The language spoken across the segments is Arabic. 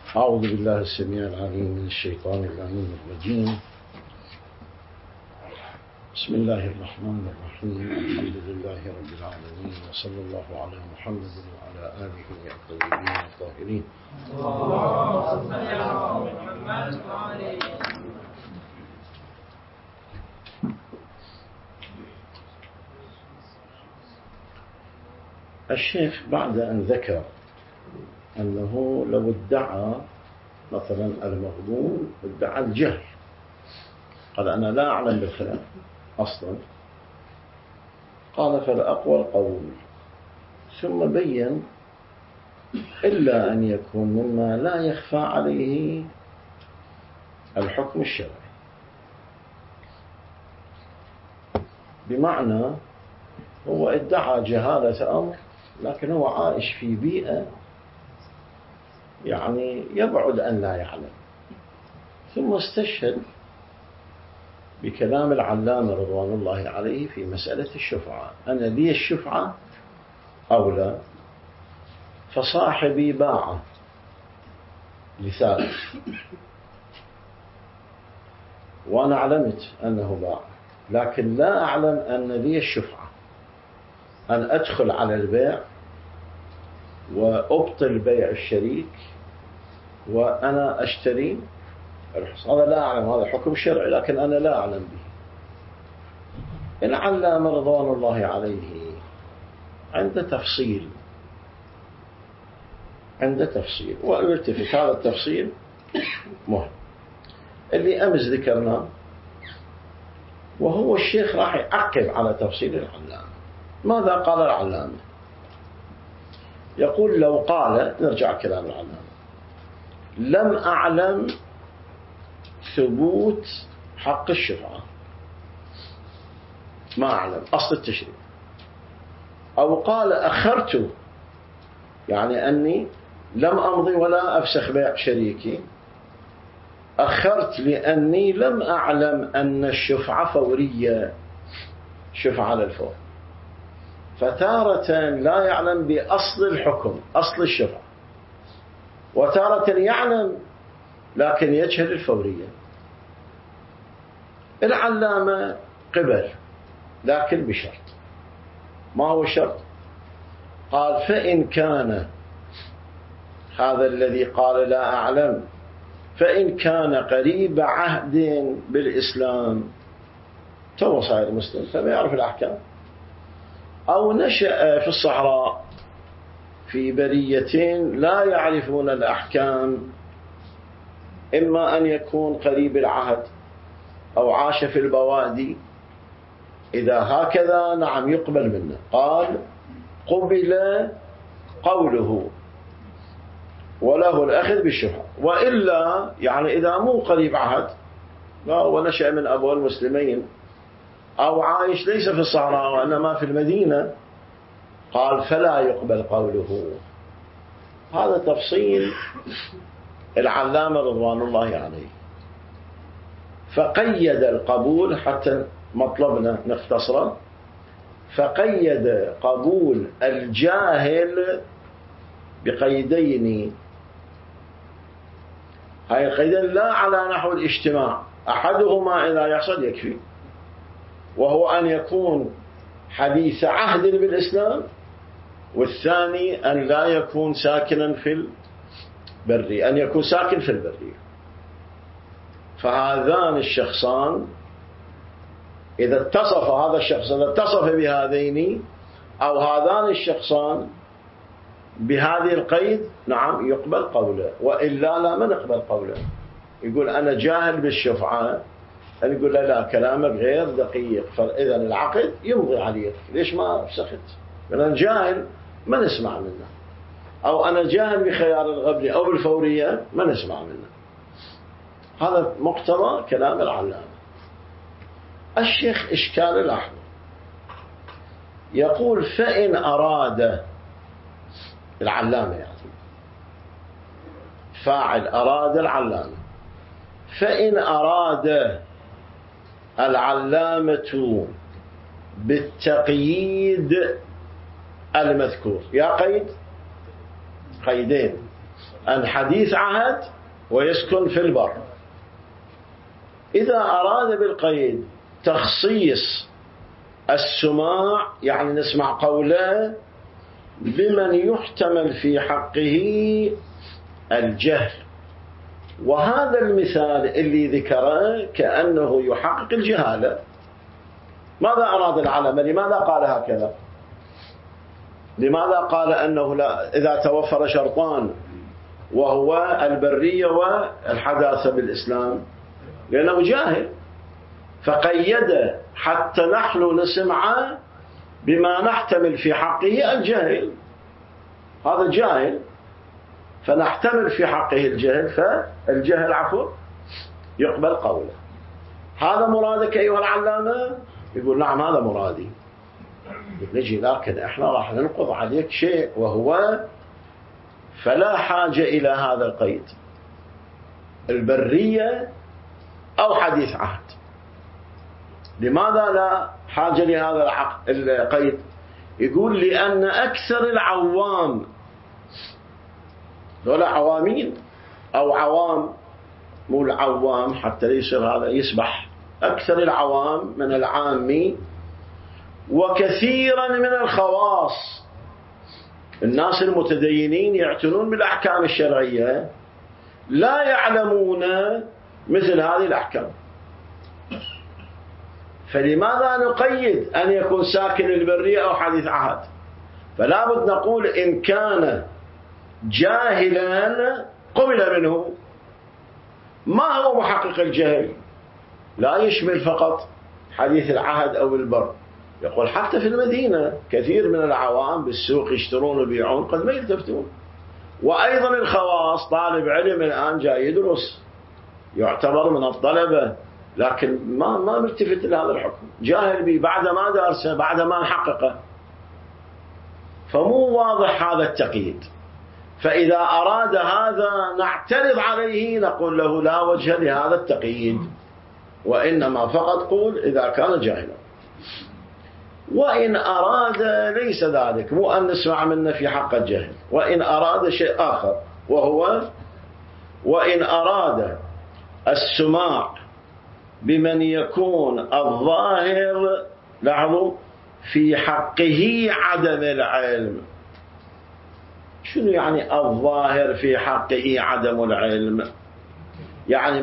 أعوذ بالله السميع العليم من الشيطان اللعين الرجيم. بسم الله الرحمن الرحيم. الحمد لله رب العالمين، وصلى الله على محمد وعلى آله الطيبين الطاهرين. اللهم صل على محمد وعلى آله. الشيخ بعد أن ذكر أنه لو ادعى مثلا المغموم ادعى الجهل، قال أنا لا أعلم بالخلاف أصلا، قال فالأقوى القول، ثم بين إلا أن يكون مما لا يخفى عليه الحكم الشرعي، بمعنى هو ادعى جهالة أمر لكن هو عايش في بيئة يعني يبعد أن لا يعلم، ثم استشهد بكلام العلامة رضوان الله عليه في مسألة الشفعة، أنا لي الشفعة أو لا، فصاحبي باع لثالث وأنا علمت أنه باع، لكن لا أعلم أن لي الشفعة أن أدخل على البيع وأبطل بيع الشريك وأنا أشتري. هذا لا أعلم، هذا حكم شرعي لكن أنا لا أعلم به. العلامة رضوان الله عليه عند تفصيل وارتفت هذا التفصيل مهم اللي أمس ذكرناه، وهو الشيخ راح يعقب على تفصيل العلامة. ماذا قال العلامة؟ يقول لو قال، نرجع كلام العلامة، لم أعلم ثبوت حق الشفعة، ما أعلم أصل التشريع، أو قال أخرت، يعني أني لم أمضي ولا أفسخ بيع شريكي، أخرت لأني لم أعلم أن الشفعة فورية، شفعة على الفور، فتارة لا يعلم بأصل الحكم أصل الشفعة، وتارة يعلم لكن يجهل الفورية. العلامة قبل لكن بشرط. ما هو الشرط؟ قال فإن كان هذا الذي قال لا أعلم، فإن كان قريب عهد بالإسلام، تو صاير مسلم فما يعرف الأحكام، أو نشأ في الصحراء في برية لا يعرفون الأحكام، إما أن يكون قريب العهد أو عاش في البوادي، إذا هكذا نعم يقبل منه. قال قبل قوله وله الأخذ بالشفعة، وإلا يعني إذا مو قريب عهد ونشأ من أبواب المسلمين أو عايش ليس في الصحراء وإنما في المدينة، قال فلا يقبل قوله. هذا تفصيل العلامة رضوان الله عليه. فقيد القبول، حتى مطلبنا نختصره، فقيد قبول الجاهل بقيدين. هاي القيدين لا على نحو الاجتماع، أحدهما إذا يحصل يكفي، وهو أن يكون حديث عهد بالإسلام، والثاني أن لا يكون ساكنا في البرية، أن يكون ساكن في البرية. فهذان الشخصان إذا اتصف هذا الشخص إذا اتصف بهذين، أو هذان الشخصان بهذه القيد، نعم يقبل قوله، وإلا لا ما نقبل قوله. يقول أنا جاهل بالشفعة، أن يقول لا كلامك غير دقيق، فإذا العقد يمضي عليك، ليش ما فسخت؟ أنا جاهل ما نسمع منه، أو أنا جاهل بخيار الغبن أو بالفورية ما نسمع منه. هذا مقتضى كلام العلامة. الشيخ إشكال الأحمر يقول فإن أراد العلامة، يعني فاعل أراد العلامة، فإن أراد العلامة بالتقييد المذكور، يا قيدين، أن حديث عهد ويسكن في البر. إذا أراد بالقيد تخصيص السماع يعني نسمع قوله بمن يحتمل في حقه الجهل، وهذا المثال اللي ذكره كأنه يحقق الجهالة. ماذا أراد العلماء؟ لماذا قال هكذا؟ لماذا قال أنه لا إذا توفر شرطان وهو البرية والحداثة بالإسلام؟ لأنه جاهل، فقيد حتى نحن نسمع بما نحتمل في حقه الجهل. هذا جاهل فنحتمل في حقه الجهل، فالجهل عفو يقبل قوله. هذا مرادك أيها العلامة؟ يقول نعم هذا مرادي. نجي لكن احنا راح ننقض عليك شيء، وهو فلا حاجة إلى هذا القيد، البرية أو حديث عهد. لماذا لا حاجة لهذا القيد؟ يقول لأن أكثر العوام، دول عوامين أو عوام، مو العوام حتى يصير هذا يسبح، أكثر العوام من العامي وكثيرا من الخواص، الناس المتدينين يعتنون بالأحكام الشرعية لا يعلمون مثل هذه الأحكام. فلماذا نقيد أن يكون ساكن البرية أو حديث عهد؟ فلا بد نقول إن كان جاهلا قبل منه. ما هو محقق الجهل؟ لا يشمل فقط حديث العهد أو البر، يقول حتى في المدينة كثير من العوام بالسوق يشترون ويبيعون قد ما يلتفتون. وأيضا الخواص، طالب علم الآن جاي يدرس يعتبر من الطلبة لكن ما ملتفت لهذا الحكم، جاهل به بعد ما درسه بعد ما نحققه، فمو واضح هذا التقييد. فإذا أراد هذا نعترض عليه، نقول له لا وجه لهذا التقييد، وإنما فقط قول إذا كان جاهلا. وإن أراد ليس ذلك، مو أن نسمع منه في حق الجهل، وإن أراد شيء آخر، وهو وإن أراد السماع بمن يكون الظاهر له في حقه عدم العلم. شنو يعني الظاهر في حقه عدم العلم؟ يعني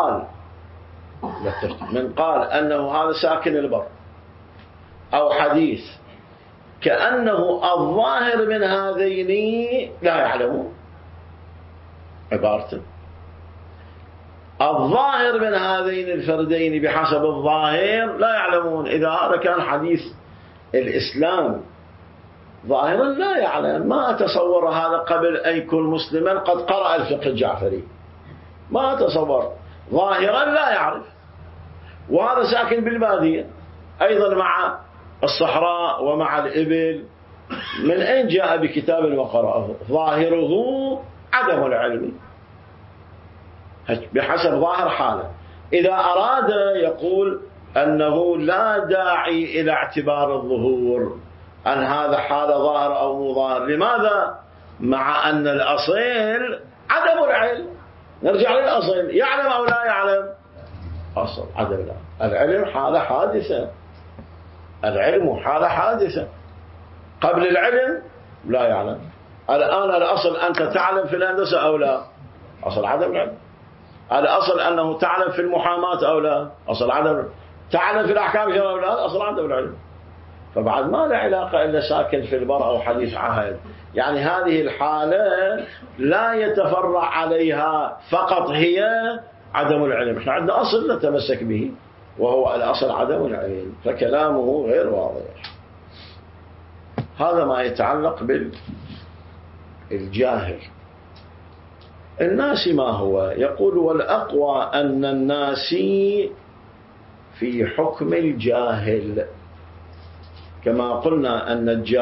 من قال أنه هذا ساكن البر أو حديث كأنه الظاهر من هذين لا يعلمون، عبارته الظاهر من هذين الفردين بحسب الظاهر لا يعلمون. إذا هذا كان حديث الإسلام ظاهرا لا يعلم، ما أتصور هذا قبل أن يكون مسلما قد قرأ الفقه الجعفري، ما أتصور، ظاهرا لا يعرف. وهذا ساكن بالبادية أيضا مع الصحراء ومع الإبل، من أين جاء بكتاب وقرأه؟ ظاهره عدم العلم بحسب ظاهر حاله. إذا أراد يقول أنه لا داعي إلى اعتبار الظهور، أن هذا حال ظاهر أو مو ظاهر. لماذا؟ مع أن الأصل عدم العلم. نرجع للأصل، يعلم أو لا يعلم؟ أصل عدم العلم حالة حادثة، العلم حالة حادثة، قبل العلم لا يعلم. الآن الأصل أنت تعلم في الهندسة أو لا؟ أصل عدم العلم. الأصل أنه تعلم في المحاماة أو لا؟ أصل عدم. تعلم في الأحكام أو لا؟ أصل عدم العلم. فبعد ما لا علاقة إلا ساكن في البر أو حديث عهد. يعني هذه الحالة لا يتفرع عليها فقط هي عدم العلم. احنا عندنا أصل نتمسك به وهو الأصل عدم العلم، فكلامه غير واضح. هذا ما يتعلق بالجاهل. الناس ما هو؟ يقول والأقوى أن الناس في حكم الجاهل، كما قلنا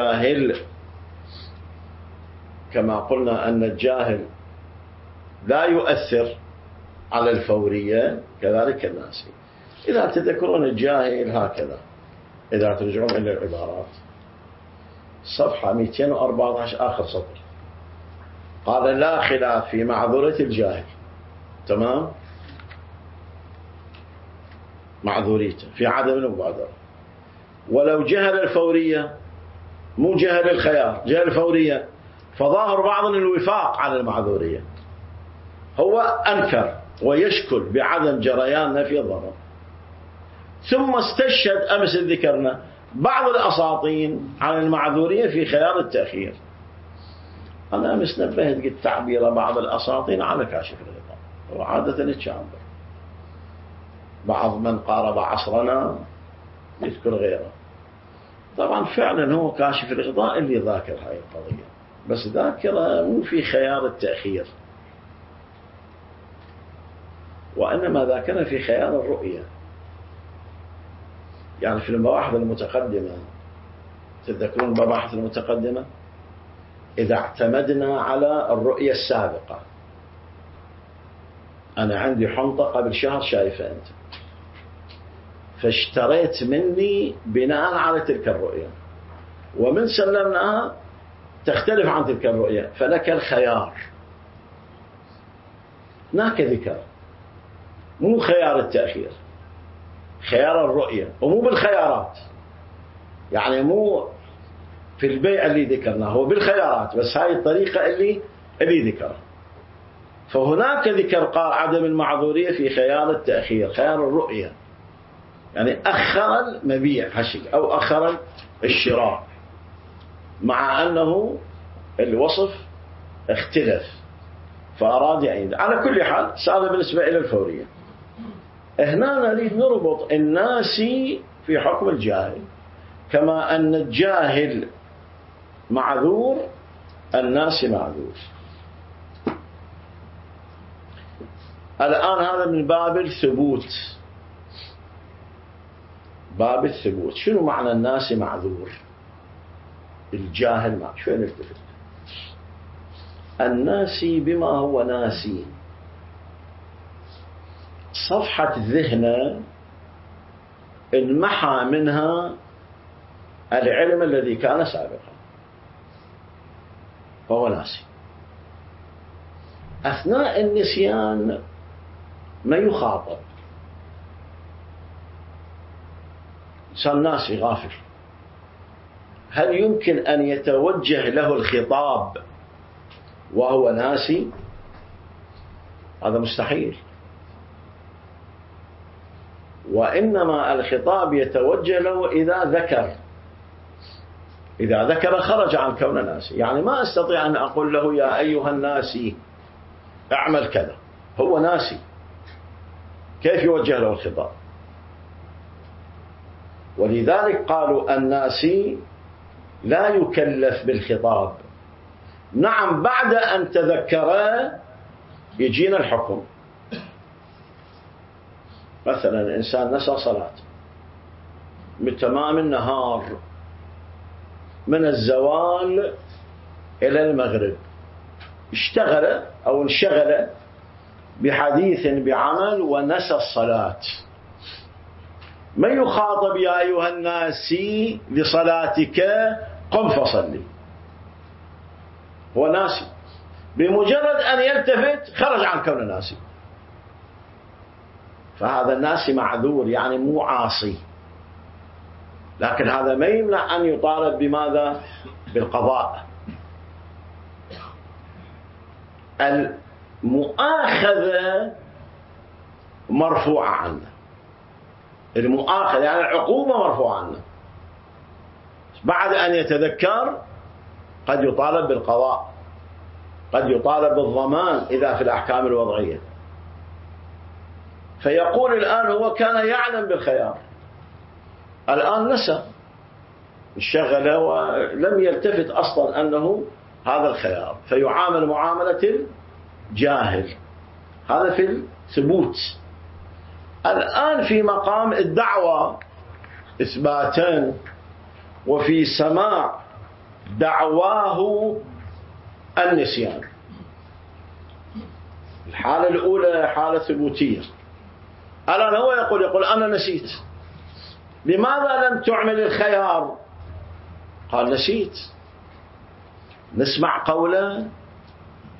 أن الجاهل لا يؤثر على الفورية، كذلك الناس. إذا تذكرون الجاهل هكذا، إذا ترجعون إلى العبارات صفحة 214 آخر سطر، قال لا خلاف في معذورة الجاهل، تمام، معذوريته في عدم المبادرة. ولو جهل الفورية، مو جهل الخيار، جهل الفورية، فظاهر بعض الوفاق على المعذورية، هو أنكر ويشكل بعدم جريان نفي الضرر، ثم استشهد أمس ذكرنا بعض الأساطين على المعذورية في خيار التأخير. أنا أمس نبهت قلت تعبير بعض الأساطين على كاشف الغطاء، وعادة يتشابه، بعض من قارب عصرنا يذكر غيره. طبعا فعلا هو كاشف الغطاء اللي ذاكر هاي القضية، بس ذاكرة مو في خيار التأخير، وإنما ذاكرة في خيار الرؤية. يعني في المباحث المتقدمة، تذكرون المباحث المتقدمة، إذا اعتمدنا على الرؤية السابقة، أنا عندي حنطة قبل شهر شايفة أنت، فاشتريت مني بناء على تلك الرؤية، ومن سلمناها تختلف عن تلك الرؤية، فلك الخيار. هناك ذكر، مو خيار التأخير، خيار الرؤية، ومو بالخيارات، يعني مو في البيع اللي ذكرناه، هو بالخيارات، بس هاي الطريقة اللي ذكرها. فهناك ذكر قال عدم المعذورية في خيار التأخير، خيار الرؤية، يعني أخر المبيع هشك أو أخر الشراء، مع أنه الوصف اختلف فأراد يعيد. على كل حال هذا بالنسبة إلى الفورية. هنا نريد نربط الناسي في حكم الجاهل، كما أن الجاهل معذور الناسي معذور. الآن هذا من باب الثبوت، باب الثبوت. شنو معنى الناسي معذور؟ الجاهل شو نلتفت؟ الناسي بما هو ناسي، صفحة ذهنه انمحى منها العلم الذي كان سابقا، فهو ناسي. أثناء النسيان ما يخاطب، إنسان ناسي غافل، هل يمكن أن يتوجه له الخطاب وهو ناسي؟ هذا مستحيل. وإنما الخطاب يتوجه له إذا ذكر خرج عن كون ناسي. يعني ما أستطيع أن أقول له يا أيها الناسي اعمل كذا، هو ناسي، كيف يوجه له الخطاب؟ ولذلك قالوا الناسي لا يكلف بالخطاب. نعم بعد أن تذكره يجينا الحكم. مثلا إنسان نسى صلاة من تمام النهار، من الزوال إلى المغرب، اشتغل أو انشغل بحديث بعمل ونسى الصلاة، من يخاطب يا أيها الناسي لصلاتك قم فصلي؟ هو ناسي، بمجرد أن يلتفت خرج عن كون ناسي. فهذا الناسي معذور، يعني مو عاصي، لكن هذا ما يمنع أن يطالب بماذا؟ بالقضاء. المؤاخذة مرفوعة عنه، المؤاخذة يعني العقوبة مرفوعة عنه، بعد أن يتذكر قد يطالب بالقضاء، قد يطالب بالضمان إذا في الأحكام الوضعية. فيقول الآن هو كان يعلم بالخيار، الآن نسى، انشغل ولم يلتفت أصلا أنه هذا الخيار، فيعامل معاملة الجاهل. هذا في الثبوت. الآن في مقام الدعوة إثباتا، وفي سماع دعواه النسيان. الحالة الأولى حالة ثبوتية، الآن هو يقول أنا نسيت. لماذا لم تعمل الخيار؟ قال نسيت. نسمع قوله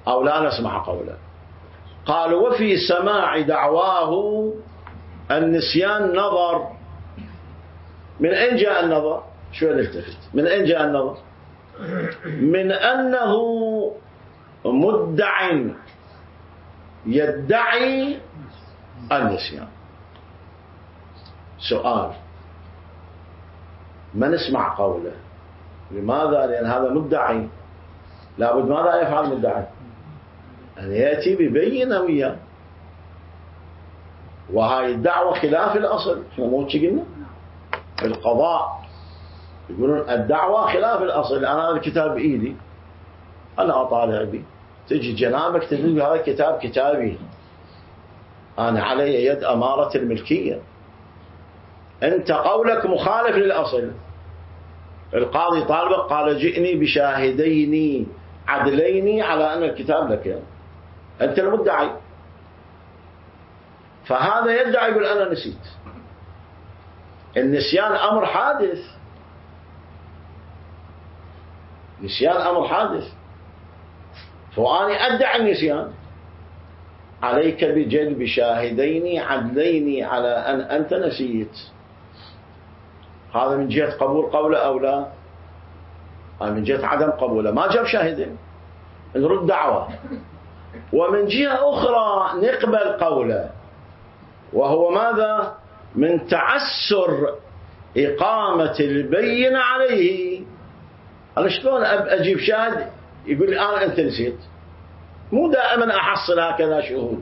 أو لا نسمع قوله. قال وفي سماع دعواه النسيان نظر. من أين جاء النظر؟ شوي نلتفت. من أين جاء النظر؟ من أنه مدع يدعي النسيان. سؤال: ما نسمع قوله، لماذا؟ لأن هذا مدعي، لابد ماذا يفعل مدعي؟ أن يأتي ببينة وياه، وهاي الدعوة خلاف الأصل. احنا مو قلنا بالقضاء يقولون الدعوة خلاف الأصل. أنا هذا الكتاب بإيدي، أنا أطالع به، تجي جنابك تقول هذا الكتاب كتابي، أنا علي يد أمارة الملكية، أنت قولك مخالف للأصل. القاضي طالبك قال جئني بشاهدين عدلين على أن الكتاب لك، يعني أنت المدعي. فهذا يدعي يقول أنا نسيت. النسيان أمر حادث، نسيان أمر حادث، فأنا أدعي النسيان. عليك بجلب شاهدين عدلين على أن أنت نسيت. هذا من جهة قبول قوله أو لا؟ من جهة عدم قبوله ما جاب شاهدين، نرد دعوة. ومن جهة أخرى نقبل قوله، وهو ماذا؟ من تعسر إقامة البينة عليه. أنا شلون أجيب شاهد يقول لي أنت نسيت؟ مو دائما أحصل هكذا شهود.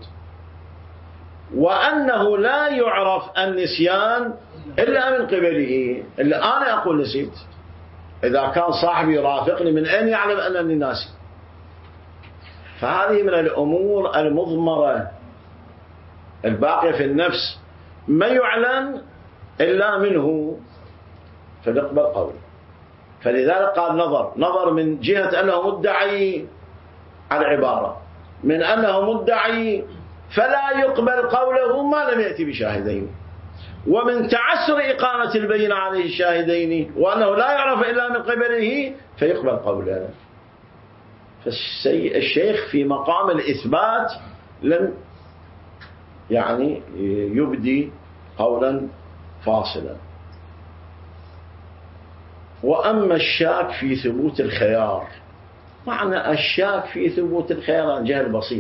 وأنه لا يعرف النسيان إلا من قبله، إلا أنا أقول نسيت. إذا كان صاحبي يرافقني من أين يعلم أنني ناسي؟ فهذه من الأمور المضمرة الباقية في النفس، ما يعلم إلا منه، فنقبل قوله. فلذلك قال نظر من جهة أنه مدعي على العبارة، من أنه مدعي فلا يقبل قوله ما لم يأتي بشاهدين، ومن تعسر إقامة البينة عليه الشاهدين وأنه لا يعرف إلا من قبله فيقبل قوله. فالشيخ في مقام الإثبات لم يعني يبدي قولا فاصلا. وأما الشاك في ثبوت الخيار، معنى الشاك في ثبوت الخيار عن جهل بسيط.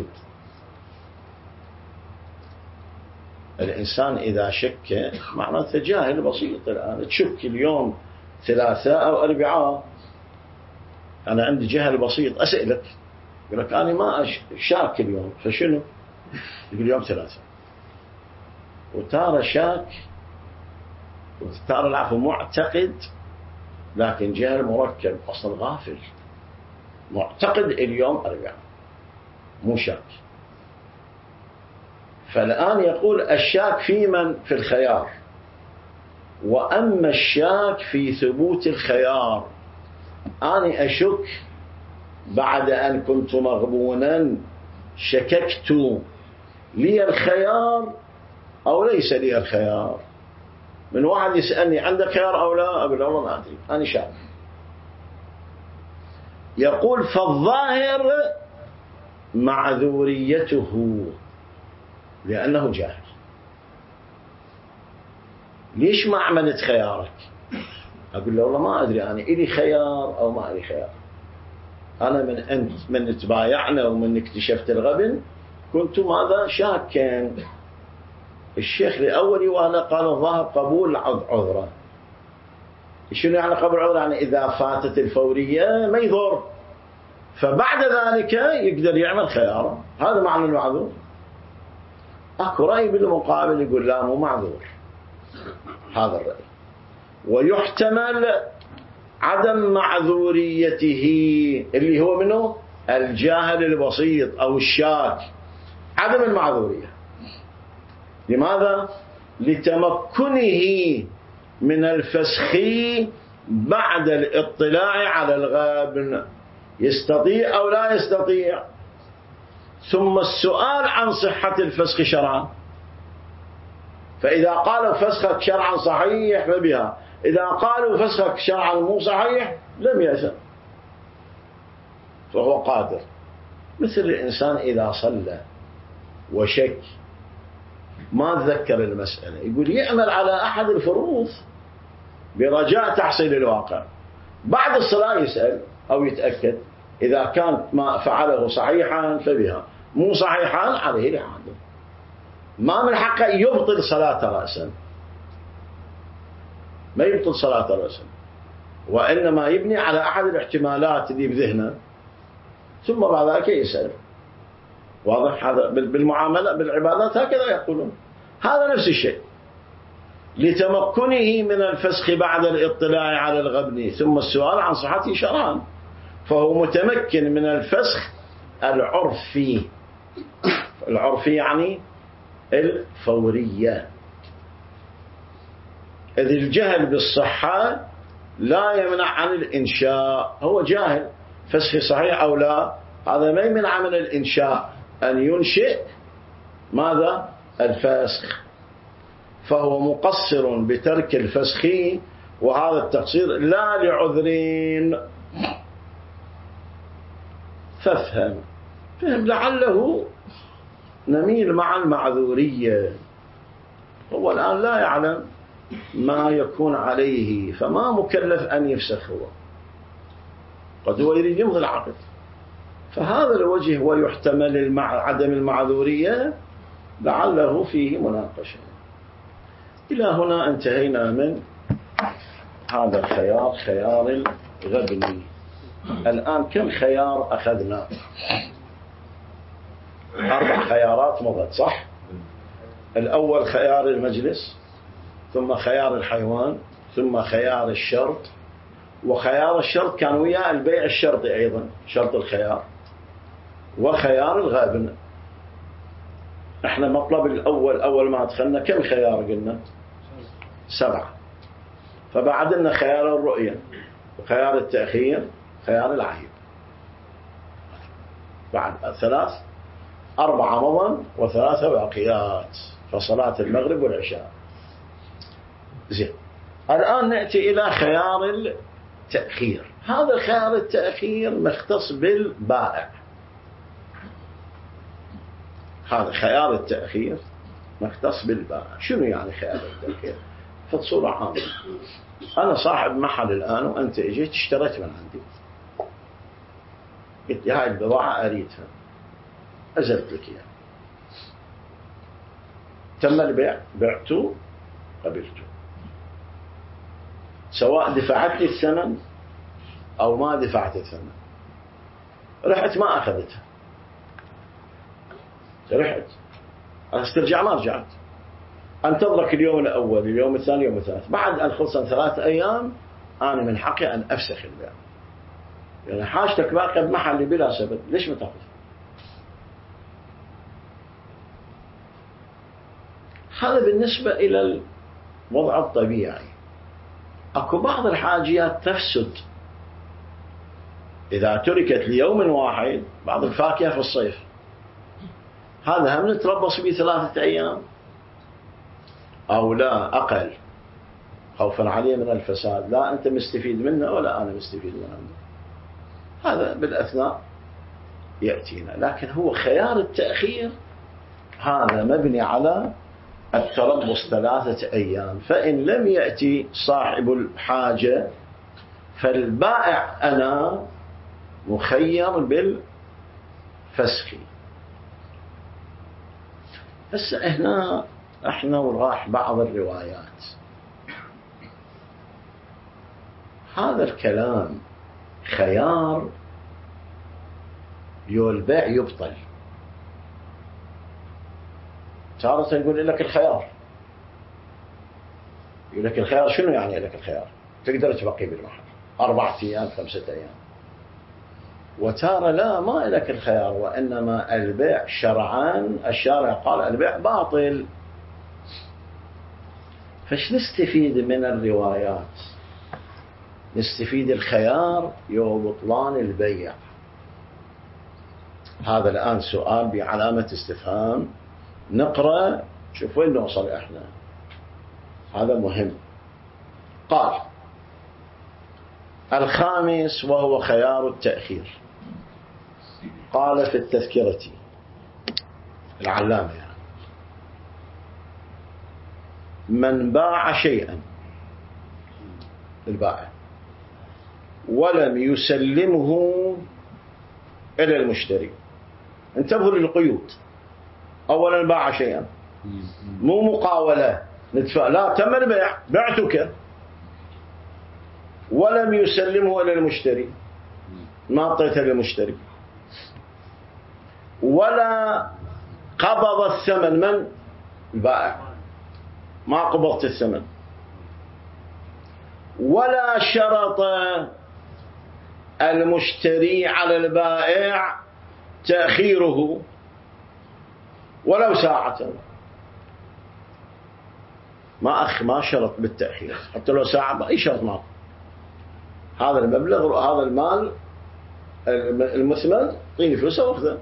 الإنسان إذا شك معناته جاهل بسيط. الآن تشك اليوم ثلاثاء أو أربعاء، أنا عندي جهل بسيط، أسألك يقول لك أنا ما شاك اليوم، فشنو؟ يقول يوم ثلاثاء. وتارى شاك، وتارى العفو معتقد، لكن جهل مركب، أصلا غافل، معتقد اليوم أربعاء مو شاك. فالآن يقول الشاك في من؟ في الخيار. وأما الشاك في ثبوت الخيار، أنا أشك بعد أن كنت مغبونا، شككت لي الخيار أو ليس لي الخيار. من واحد يسألني عندك خيار أو لا؟ أقول والله ما أدري، أنا شاك. يقول فالظاهر معذوريته لأنه جاهل. ليش ما عملت خيارك؟ أقول له والله ما أدري، أنا إلي خيار أو ما إلي خيار. أنا من تبايعنا ومن اكتشفت الغبن كنت ماذا؟ شاكا. الشيخ لأولي وأنا قال الظاهر قبول عذرة. شنو يعني قبول عذرة؟ يعني إذا فاتت الفورية ما يضر، فبعد ذلك يقدر يعمل خياره. هذا معنى المعذور. أكو رأي بالمقابل يقول لا مو معذور، هذا الرأي. ويحتمل عدم معذوريته اللي هو منه الجاهل البسيط أو الشاك، عدم المعذورية. لماذا؟ لتمكنه من الفسخ بعد الاطلاع على الغابن. يستطيع أو لا يستطيع؟ ثم السؤال عن صحة الفسخ شرعا. فإذا قالوا فسخك شرعا صحيح فبها، إذا قالوا فسخك شرعا مو صحيح لم يأثم، فهو قادر. مثل الإنسان إذا صلى وشك ما تذكر المسألة، يقول يعمل على أحد الفروض برجاء تحصيل الواقع، بعد الصلاة يسأل أو يتأكد، إذا كان ما فعله صحيحا فبها، مو صحيحا عليه الإعادة. ما من حقه يبطل صلاة رأسا، ما يبطل صلاة رأسا، وإنما يبني على أحد الاحتمالات اللي بذهنه ثم بعد ذلك يسأل. واضح؟ هذا بالمعاملة بالعبادات هكذا يقولون. هذا نفس الشيء، لتمكنه من الفسخ بعد الاطلاع على الغبن ثم السؤال عن صحته شرعا، فهو متمكن من الفسخ العرفي. العرفي يعني الفورية، إذ الجهل بالصحة لا يمنع عن الإنشاء. هو جاهل فسخ صحيح أو لا، هذا ما يمنع من الإنشاء، أن ينشئ ماذا؟ الفسخ. فهو مقصر بترك الفسخ، وهذا التقصير لا لعذرين. فافهم، فهم لعله نميل مع المعذورية. هو الآن لا يعلم ما يكون عليه، فما مكلف أن يفسخ، هو قد هو يريد يمضي العقد. فهذا الوجه ويحتمل عدم المعذورية لعله فيه مناقشة. إلى هنا انتهينا من هذا الخيار، خيار الغبن. الآن كم خيار أخذنا؟ 4 خيارات مضت، صح؟ الأول خيار المجلس، ثم خيار الحيوان، ثم خيار الشرط، وخيار الشرط كان وياه البيع الشرطي أيضا، شرط الخيار، وخيار الغابن. احنا مطلب الأول أول ما دخلنا كم خيار قلنا؟ 7. فبعد لنا خيار الرؤية وخيار التأخير، خيار العيب. بعد 4 مضى و3 باقيات، فصلاة المغرب والعشاء. زين، الآن نأتي إلى خيار التأخير. هذا خيار التأخير مختص بالبائع. هذا خيار التأخير مختص بالبائع. شنو يعني خيار التأخير؟ فتصورة عامة، أنا صاحب محل الآن وأنت اجيت اشتريت من عندي، قلت لي هاي البضاعة أريدها، أزلت لك إياها، تم البيع، بعته، قبلته، سواء دفعت لي الثمن أو ما دفعت الثمن. رحت ما أخذتها، رحت استرجع ما رجعت، أنتظرك اليوم الأول، اليوم الثاني، اليوم الثالث، بعد أن خلصن 3 أيام أنا من حقي أن أفسخ البيع، يعني حاجتك باقي بمحلي بلا سبب، ليش ما تأخذ؟ هذا بالنسبة إلى الوضع الطبيعي. أكو بعض الحاجيات تفسد إذا تركت ليوم واحد. بعض الفاكهة في الصيف، هذا هم نتربص به 3 أيام أو لا أقل، خوفا عليه من الفساد، لا أنت مستفيد منه ولا أنا مستفيد منه. هذا بالأثناء يأتينا. لكن هو خيار التأخير هذا مبني على التربص 3 أيام، فإن لم يأتي صاحب الحاجة فالبائع أنا مخير بالفسخ. هسه هنا احنا وراح بعض الروايات، هذا الكلام خيار البيع يبطل. تارة يقول لك الخيار، يقول لك الخيار شنو يعني لك الخيار؟ تقدر تبقي بالمحل 4 أيام 5 أيام. وتارة لا، ما لك الخيار، وإنما البيع شرعان الشارع قال البيع باطل. فايش نستفيد من الروايات؟ نستفيد الخيار وبطلان البيع. هذا الآن سؤال بعلامة استفهام، نقرأ شوف وين نوصل احنا، هذا مهم. قال الخامس وهو خيار التأخير. قال في التذكرة العلامة يعني: من باع شيئا، البائع، ولم يسلمه إلى المشتري. انتبهوا للقيود. أولا باع شيئا، مو مقاولة ندفع، لا، تم البيع، بعتك، ولم يسلمه إلى المشتري، ما أعطيته للمشتري، ولا قبض الثمن، من؟ البائع، ما قبضت الثمن، ولا شرط المشتري على البائع تأخيره ولو ساعة، ما شرط بالتأخير حتى لو ساعة، أي شرط ما. هذا المبلغ وهذا المال المثمن اعطيني فلوسه واخذه.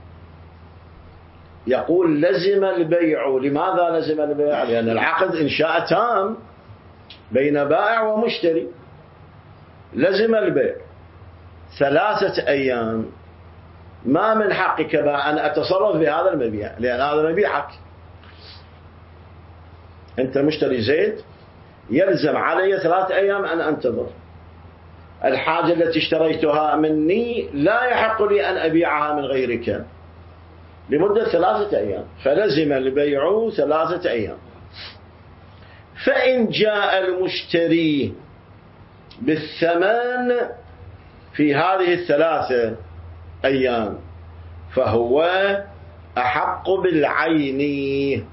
يقول لزم البيع. لماذا لزم البيع؟ لأن العقد إنشاء تام بين بائع ومشتري. لزم البيع 3 أيام. ما من حقك أن أتصرف بهذا المبيع، لأن هذا مبيعك. أنت مشتري زيت، يلزم علي 3 أيام أن أنتظر. الحاجة التي اشتريتها مني لا يحق لي أن أبيعها من غيرك لمدة 3 أيام، فلزم البيع 3 أيام. فإن جاء المشتري بالثمن في هذه 3 أيام فهو أحق بالعين.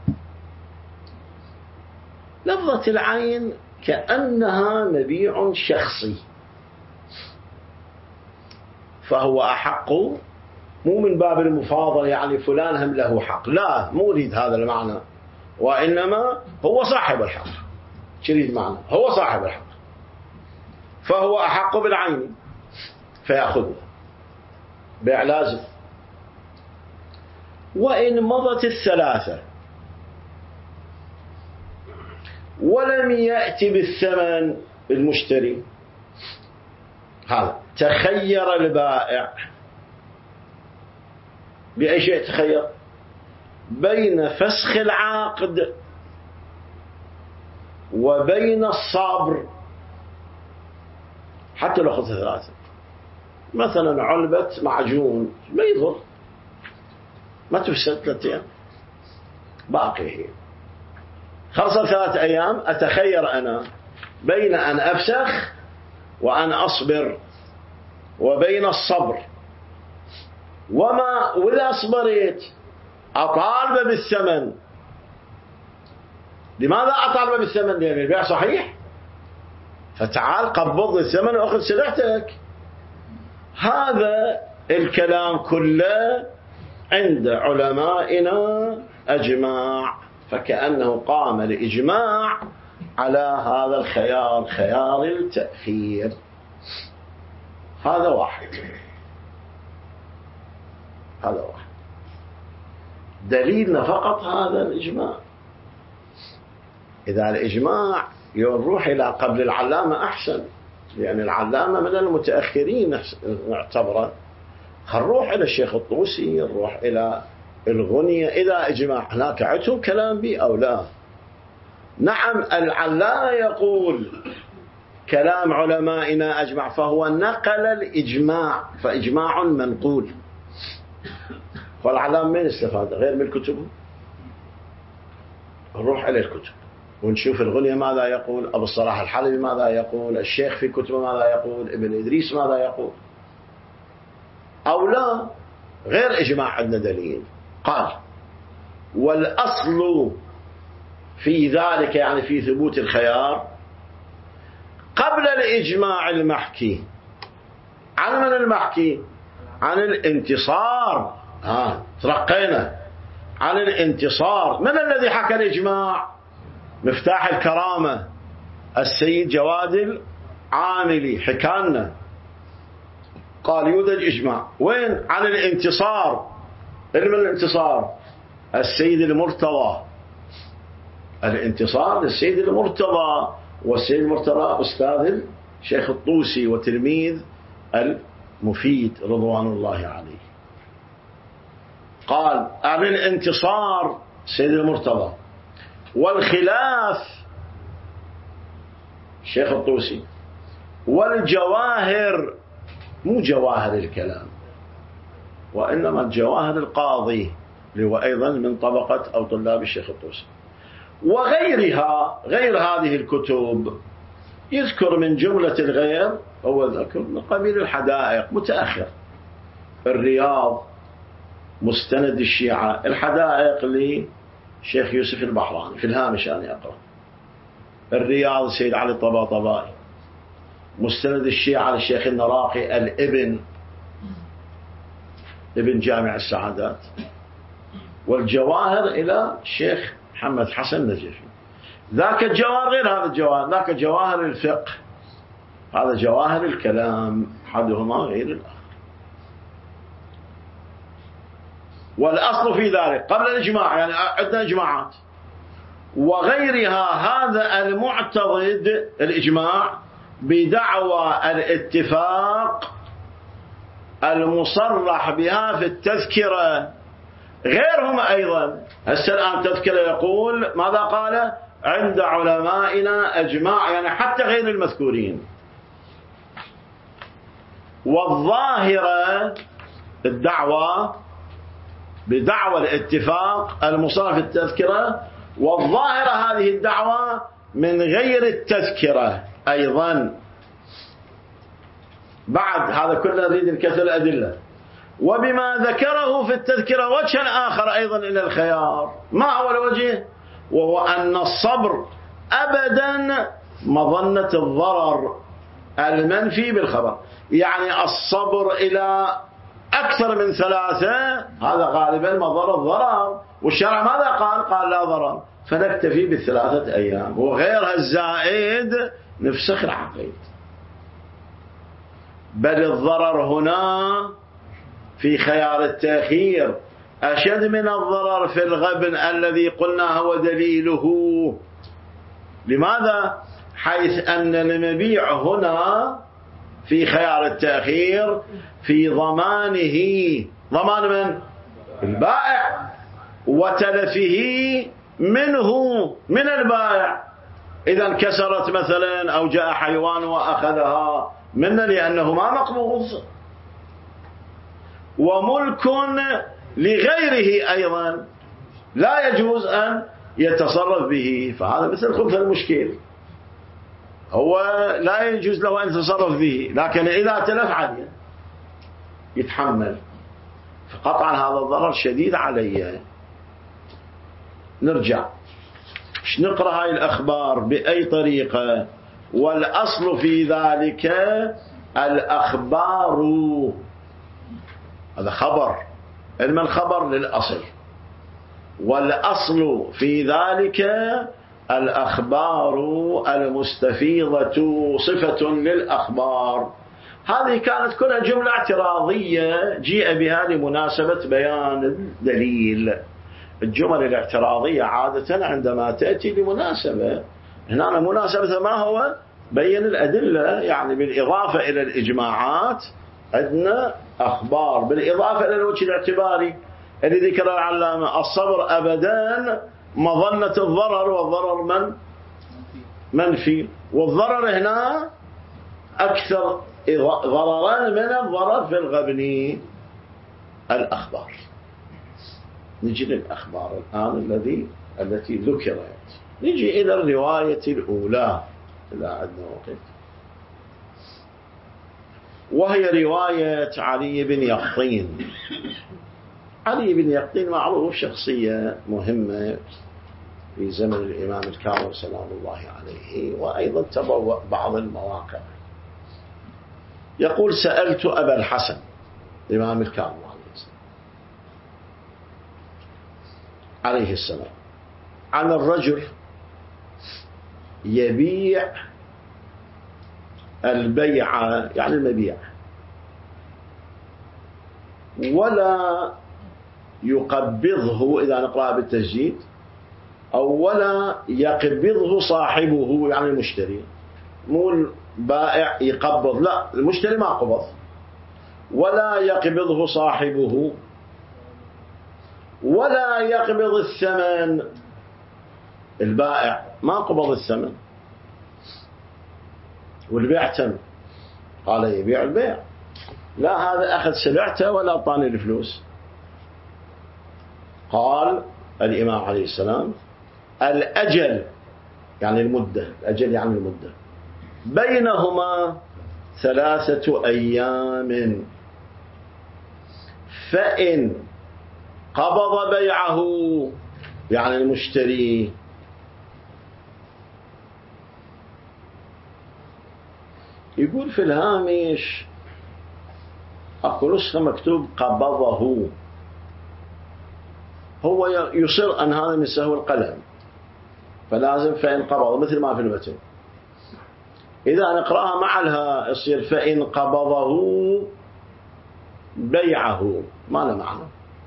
لفظة العين كأنها مبيع شخصي، فهو أحق، مو من باب المفاضلة يعني فلان هم له حق، لا، مو يريد هذا المعنى، وإنما هو صاحب الحق. تريد معنى هو صاحب الحق، فهو أحق بالعين فيأخذه، بيع لازم. وإن مضت 3 ولم يأتي بالثمن المشتري، هذا تخير البائع بأي شيء. تخير بين فسخ العقد وبين الصبر، حتى لو أخذ 3. مثلا علبة معجون ما يضر، ما تفسد 3 أيام، باقي هي. خلصت 3 أيام، أتخير أنا بين أن أفسخ وأن أصبر، وبين الصبر. وإذا أصبرت أطالب بالثمن. لماذا أطالب بالثمن؟ لأن البيع صحيح، فتعال قبض الثمن وأخذ سلعتك. هذا الكلام كله عند علمائنا أجماع، فكأنه قام الإجماع على هذا الخيار، خيار التأخير. هذا واحد. دليلنا فقط هذا الإجماع. إذا الإجماع يروح إلى قبل العلامة أحسن، لأن العلامة من المتأخرين نعتبره. نروح إلى الشيخ الطوسي، نروح إلى الغنية. إذا إجماع هناك عتو كلام بي أو لا. نعم، العلامة يقول كلام علمائنا أجمع، فهو نقل الإجماع، فإجماع منقول. فالعلامة من استفاد غير من كتبه؟ نروح إلى الكتب ونشوف الغنية ماذا يقول، أبو الصلاح الحلبي ماذا يقول، الشيخ في كتبه ماذا يقول، ابن إدريس ماذا يقول. أو لا، غير إجماع عندنا دليل. قال: والأصل في ذلك، يعني في ثبوت الخيار، قبل الإجماع المحكي. عن من المحكي؟ عن الانتصار. ترقينا عن الانتصار. من الذي حكى الإجماع؟ مفتاح الكرامة السيد جواد العاملي حكانا، قال يوجد إجماع. وين؟ عن الانتصار. من الانتصار؟ السيد المرتضى. الانتصار للسيد المرتضى، والسيد المرتضى أستاذ الشيخ الطوسي وتلميذ مفيد رضوان الله عليه. قال عن الانتصار سيد المرتضى، والخلاف الشيخ الطوسي، والجواهر مو جواهر الكلام وإنما الجواهر القاضي اللي هو أيضا من طبقة أو طلاب الشيخ الطوسي، وغيرها غير هذه الكتب. يذكر من جملة الغير هو ذكر من قبيل الحدائق متأخر، الرياض مستند الشيعة، الحدائق لشيخ يوسف البحراني في الهامش أنا أقرأ، الرياض السيد علي الطباطبائي، مستند الشيعة للشيخ النراقي الابن ابن جامع السعادات، والجواهر إلى الشيخ محمد حسن النجفي. ذاك الجواهر غير هذا الجواهر، ذاك جواهر الفقه، هذا جواهر الكلام، أحدهما غير الآخر. والأصل في ذلك قبل الإجماع، يعني عندنا إجماعات وغيرها، هذا المعتضد الإجماع بدعوى الاتفاق المصرح بها في التذكرة. غيرهم أيضا هسه الآن تذكرة يقول ماذا قال؟ عند علمائنا أجماع، يعني حتى غير المذكورين. والظاهرة الدعوة بدعوى الاتفاق المصرح في التذكرة، والظاهرة هذه الدعوة من غير التذكرة أيضا. بعد هذا كله نريد نكثر الأدلة. وبما ذكره في التذكرة وجه آخر أيضا إلى الخيار. ما هو الوجه؟ وهو أن الصبر أبدا مظنة الضرر المنفي بالخبر، يعني الصبر إلى أكثر من 3 هذا غالبا مضر الضرر، والشرع ماذا قال؟ قال لا ضرر، فنكتفي ب3 أيام، وغيرها الزائد نفسخ العقيد. بل الضرر هنا في خيار التأخير أشد من الضرر في الغبن الذي قلنا هو دليله. لماذا؟ حيث أن المبيع هنا في خيار التأخير في ضمانه، ضمان من؟ البائع، وتلفه منه من البائع إذا انكسرت مثلا أو جاء حيوان وأخذها منه، لأنه ما مقبوض. وملك لغيره أيضا لا يجوز أن يتصرف به، فهذا مثل خبث المشكل، هو لا يجوز له أن يتصرف به، لكن إذا تلف عليه يتحمل. فقطعا هذا الضرر شديد عليه. نرجع نقرأ هاي الأخبار بأي طريقة، والأصل في ذلك الأخبار، هذا خبر، علم الخبر للأصل، والأصل في ذلك الأخبار المستفيضة صفة للأخبار. هذه كانت كلها جملة اعتراضية جيء بها لمناسبة بيان الدليل. الجمل الاعتراضية عادة عندما تأتي لمناسبة، هنا مناسبة ما هو؟ بين الأدلة، يعني بالإضافة إلى الإجماعات عندنا أخبار، بالإضافة إلى الوجه الاعتباري اللي ذكر العلامة، الصبر أبدا مظنة الضرر، والضرر منفي، والضرر هنا أكثر ضررا من الضرر في الغبن. الأخبار، نجي للأخبار الآن التي ذكرت. نجي إلى الرواية الأولى إذا عندنا وقت، وهي رواية علي بن يقطين. علي بن يقطين معروف شخصية مهمة في زمن الإمام الكاظم سلام الله عليه، وأيضا تبوأ بعض المواقع. يقول: سألت أبا الحسن الإمام الكاظم عليه السلام عن الرجل يبيع البيع، يعني المبيع، ولا يقبضه إذا نقرأ بالتسجيل، أو ولا يقبضه صاحبه يعني المشتري. مو البائع يقبض، لا، المشتري ما قبض، ولا يقبضه صاحبه ولا يقبض الثمن. البائع ما قبض الثمن والبيع تم، قال يبيع البيع، لا هذا أخذ سلعته ولا أعطاني الفلوس. قال الإمام عليه السلام الأجل يعني المدة، الأجل يعني المدة، بينهما 3 أيام، فإن قبض بيعه يعني المشتري يقول في الهامش أكو نسخة مكتوب قبضه، هو يصر أن هذا من سهو القلم فلازم فإن قبض مثل ما في المتن. إذا نقرأها مع الها يصير فإن قبضه بيعه، ما له معنى.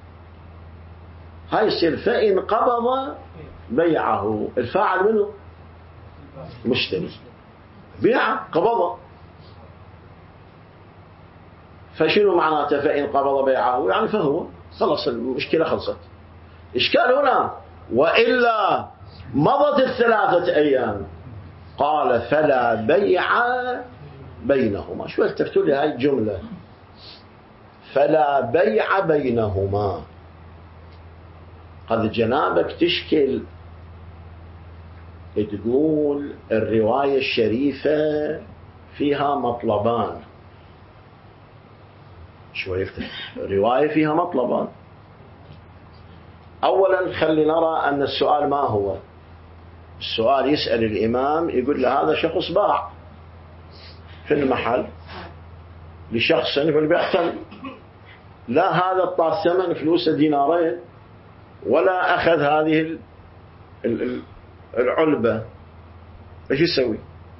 هاي يصير فإن قبض بيعه، الفاعل منه مشتري، بيع قبضه، فشنو معناته فإن قبض بيعه؟ يعني فهو خلص المشكلة خلصت. إشكال هنا وإلا مضت 3 أيام، قال فلا بيع بينهما. شو التفتوا لي هاي الجملة فلا بيع بينهما؟ قد جنابك تشكل تقول الرواية الشريفة فيها مطلبان. شوية الرواية فيها مطلبان. أولا خلي نرى أن السؤال ما هو السؤال. يسأل الإمام يقول له هذا شخص باع في المحل لشخص في البيع تم، لا هذا اعطى ثمن فلوسه دينارين ولا أخذ هذه العلبة، ايش يسوي؟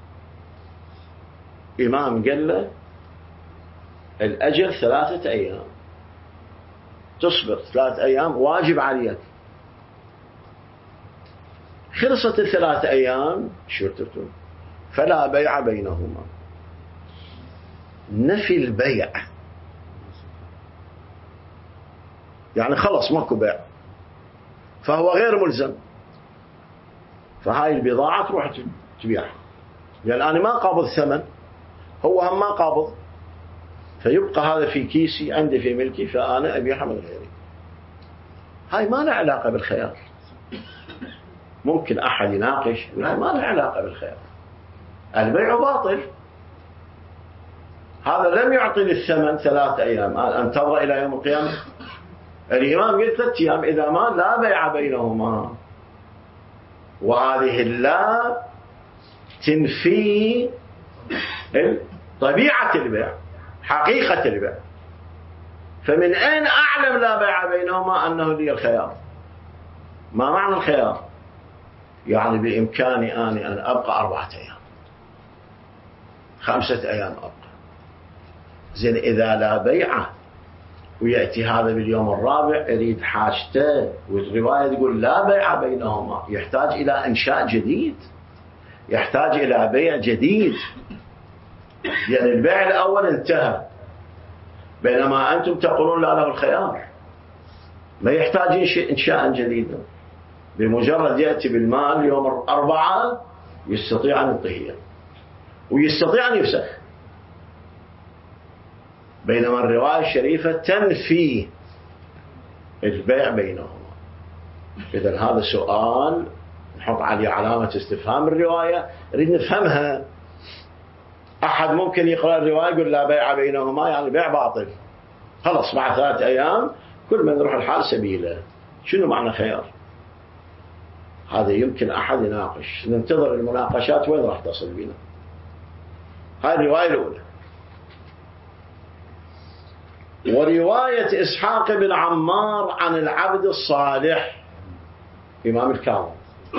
إمام قال له الأجل 3 أيام، تصبر 3 أيام واجب عليك. خلصت 3 أيام شو تقول؟ فلا بيع بينهما. نفي البيع يعني خلص ماكو بيع، فهو غير ملزم، فهاي البضاعة تروح تبيعها، لأن أنا ما قابض ثمن، هو هم ما قابض، فيبقى هذا في كيسي عندي في ملكي، فأنا أبيعها من غيري. هاي ما لها علاقة بالخيار. ممكن أحد يناقش هاي ما لها علاقة بالخيار، البيع باطل، هذا لم يعطي الثمن 3 أيام، انتظر إلى يوم القيامة. الإمام قال 3 أيام، إذا ما لا بيع بينهما. وهذه اللا تنفي طبيعة البيع، حقيقة البيع. فمن أين أعلم لا بيع بينهما أنه لي الخيار؟ ما معنى الخيار؟ يعني بإمكاني أن أبقى 4 أيام 5 أيام أبقى. زين إذا لا بيع ويأتي هذا باليوم الرابع يريد حاجته، والرواية تقول لا بيع بينهما، يحتاج إلى إنشاء جديد، يحتاج إلى بيع جديد، يعني البيع الأول انتهى، بينما أنتم تقولون لا له الخيار، ما يحتاج إنشاء جديدا. بمجرد يأتي بالمال يوم 4 يستطيع أن ينتهي ويستطيع أن يفسخ. بينما الرواية الشريفة تنفي البيع بينهما. إذن هذا سؤال نحط عليه علامة استفهام. الرواية نريد نفهمها. أحد ممكن يقرأ الرواية يقول لا بيع بينهما يعني بيع باطل، خلص بعد 3 أيام كل من يروح الحال سبيله. شنو معنى خيار؟ هذا يمكن أحد يناقش، ننتظر المناقشات وين راح تصل بنا. هذه الرواية الأولى. ورواية إسحاق بن عمار عن العبد الصالح إمام الكاظم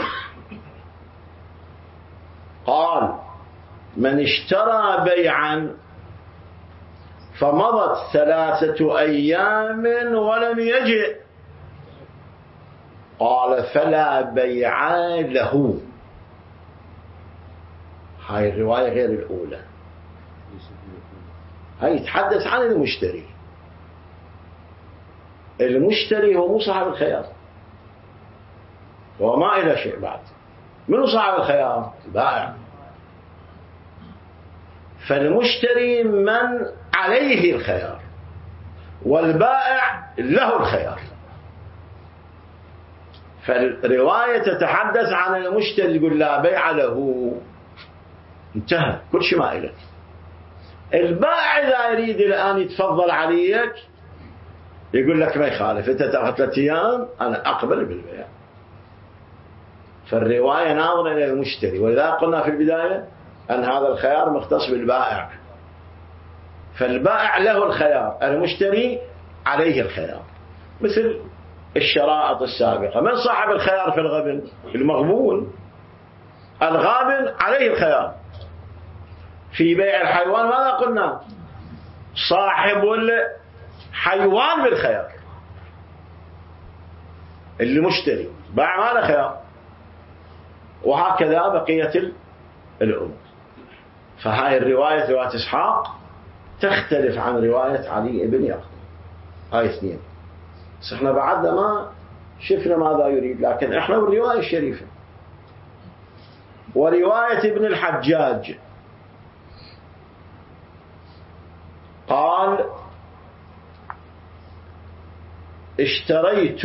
قال من اشترى بيعا فمضت 3 أيام ولم يجئ قال فلا بيع له. هاي الرواية غير الأولى. هاي يتحدث عن المشتري. المشتري هو مو صاحب الخيار، هو ما إلى شيء بعد. منو صاحب الخيار؟ البائع. فالمشتري من عليه الخيار، والبائع له الخيار. فالرواية تتحدث عن المشتري، يقول لا بيع له، انتهى كل شيء ما إلك. البائع إذا يريد الآن يتفضل عليك يقول لك ما يخالف، أنت تأخذ 3 أيام أنا أقبل بالبيع. فالرواية ناظرة إلى المشتري، ولذا قلنا في البداية أن هذا الخيار مختص بالبائع. فالبائع له الخيار، المشتري عليه الخيار. مثل الشرائط السابقة، من صاحب الخيار في الغبن؟ المغبون. الغابن عليه الخيار. في بيع الحيوان ماذا قلنا؟ صاحب الحيوان بالخيار، اللي مشتري. باع ما له خيار. وهكذا بقية الأمور. فهاي الرواية رواية إسحاق تختلف عن رواية علي بن يعقوب. هاي 2. بس احنا بعدنا ما شفنا ماذا يريد، لكن احنا بالرواية الشريفة. ورواية ابن الحجاج قال اشتريت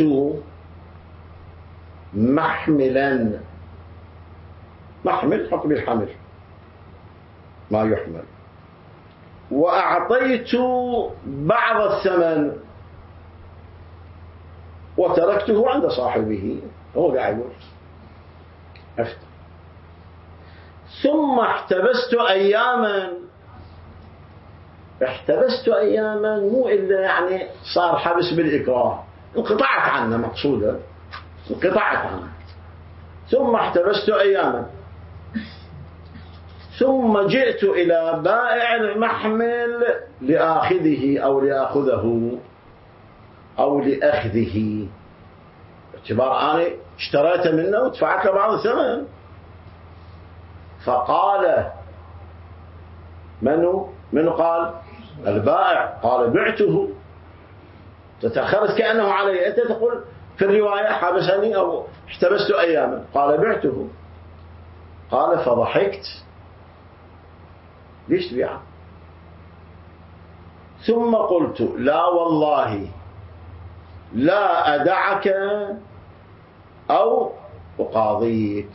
محملا، محمل حكم الحمل ما يحمل، وأعطيت بعض الثمن وتركته عند صاحبه. هو قاعد يقول ثم احتبست أياما. احتبست أياما مو إلا يعني صار حبس بالإكراه، انقطعت عنه، مقصودة انقطعت عنه. ثم احتبست أياما ثم جئت إلى بائع المحمل لآخذه أو لآخذه أو لأخذه، باعتبار أنا اشتريت منه ودفعت له بعض الثمن. فقال من قال؟ البائع. قال بعته. تتخرج كأنه علي. أنت تقول في الرواية حبسني أو احتبست أياما، قال بعته. قال فضحكت، ليش تبيعه؟ ثم قلت لا والله لا أدعك أو أقاضيك،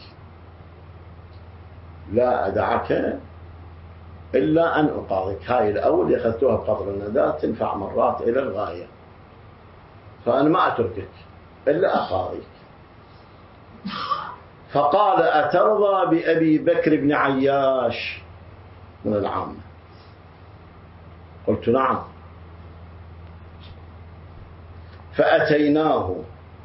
لا أدعك إلا أن أقاضيك. هاي الأول أخذتوها بقطر الندى، تنفع مرات إلى الغاية. فأنا ما أتركك إلا أقاضيك. فقال أترضى بأبي بكر بن عياش من العامة؟ قلت نعم. فأتيناه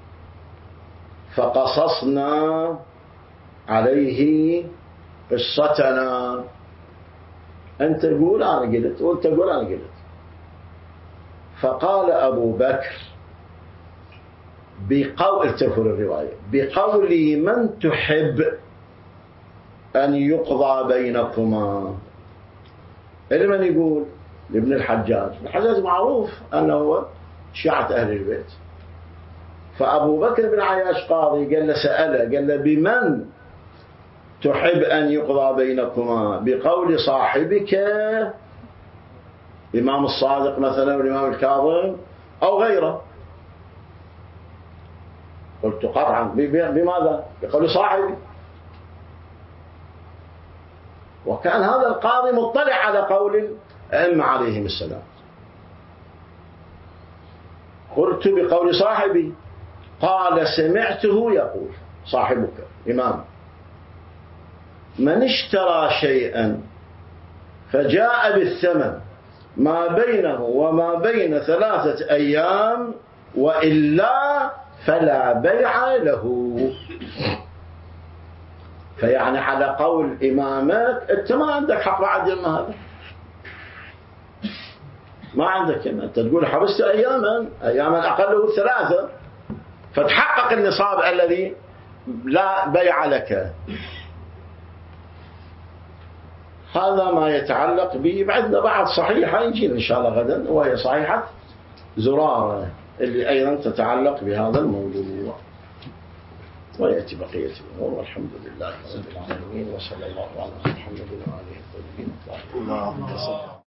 فقصصنا عليه قصتنا. أنت تقول أنا قلت، وأنت تقول أنا قلت. فقال أبو بكر بقول، تذكر الرواية، بقولي من تحب أن يقضى بينكما. لمن يقول؟ لابن الحجاج. الحجاج معروف أنه هو شيعة أهل البيت. فأبو بكر بن عياش قاضي، قال له سأله، قال له بمن تحب أن يقضى بينكما؟ بقول صاحبك الإمام الصادق مثلا والإمام الكاظم أو غيره؟ قلت قطعا بماذا؟ بقول صاحبي. وكان هذا القاضي مطلع على قول الأئمة عليهم السلام. قلت بقول صاحبي. قال سمعته يقول صاحبك إمام من اشترى شيئا فجاء بالثمن ما بينه وما بين 3 أيام وإلا فلا بيع له. فيعني على قول إمامك أنت ما عندك حق بعد يوم هذا، ما عندك. أنت تقول حبست أياما أقله 3 فتحقق النصاب الذي لا بيع لك. هذا ما يتعلق به. بعدنا بعض صحيحة يجينا إن شاء الله غدا، وهي صحيحة زرارة اللي أيضا تتعلق بهذا الموضوع، ويأتي بقية الأمور. والحمد لله رب العالمين، وصلى الله على محمد وآله الطيبين الطاهرين.